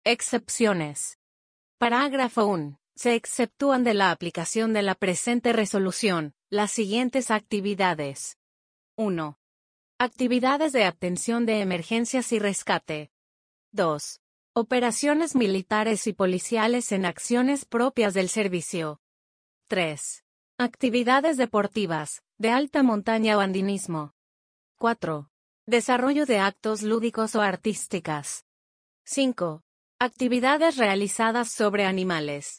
Excepciones. Parágrafo 1. Se exceptúan de la aplicación de la presente resolución las siguientes actividades. 1. Actividades de atención de emergencias y rescate. 2. Operaciones militares y policiales en acciones propias del servicio. 3. Actividades deportivas, de alta montaña o andinismo. 4. Desarrollo de actos lúdicos o artísticas. 5. Actividades realizadas sobre animales.